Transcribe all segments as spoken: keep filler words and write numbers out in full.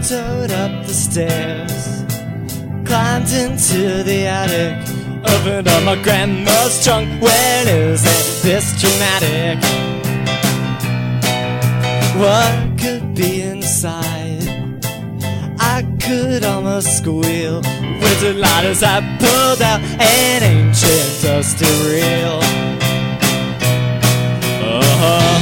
tiptoed up the stairs, climbed into the attic, opened up my grandma's trunk. When is it this dramatic? What could be inside? I could almost squeal with the light as I pulled out an ancient dusty reel. Uh-huh.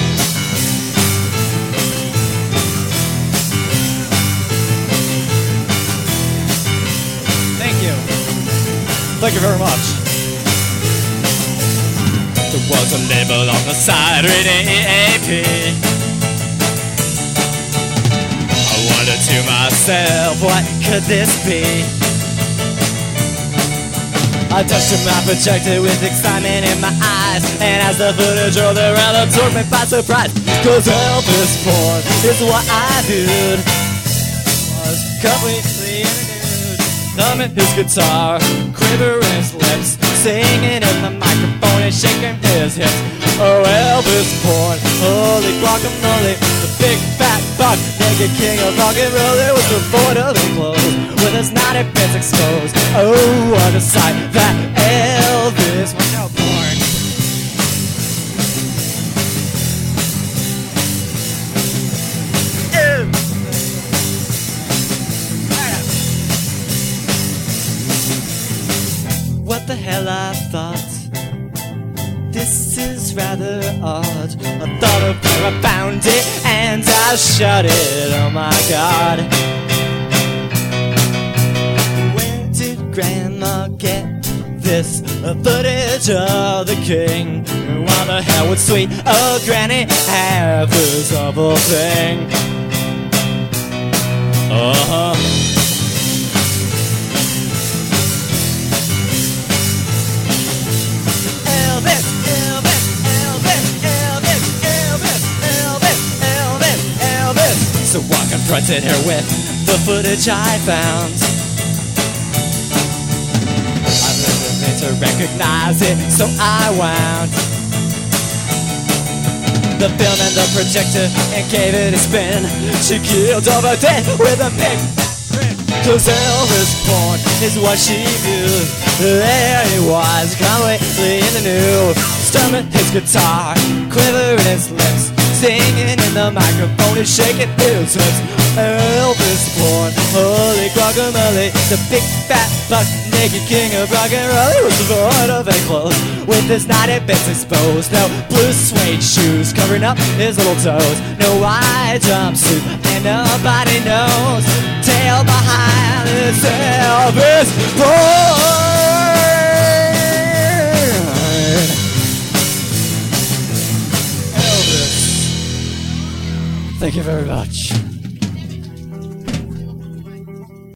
Thank you. Thank you very much. There was a label on the side reading E A P. I wondered to myself, what could this be? I touched my projector with excitement in my eyes, and as the footage rolled around, it took me by surprise. Cause Elvis porn is what I did. Was completely in a nude, thumbing his guitar, quivering his lips, singing in the microphone and shaking his hips. Oh, Elvis porn, holy guacamole, the big fat buck, naked king of rock and roll. It was devoid of clothes, with his naughty bits exposed. Oh, what a sight that Elvis was no porn. What the hell, I thought, this is rather odd. I thought of her, I found it, and I shot it. Oh my God. Where did Grandma get this footage of the king? Why the hell would sweet old Granny have this awful thing? Uh-huh. So I confronted her with the footage I found. I listened to recognize it, so I wound the film and the projector and gave it a spin. She keeled over dead with a big grin. Cause Elvis porn is what she viewed. There he was, completely in the nude, strumming his guitar, quivering his lips, singing in the microphone and shaking his hips. Elvis porn, holy guacamole, the big fat buck, naked king of rock and roll. He was devoid of any clothes, with his naughty bits exposed. No blue suede shoes covering up his little toes, no white jumpsuit, and nobody knows. Tail behind this Elvis porn. Thank you very much.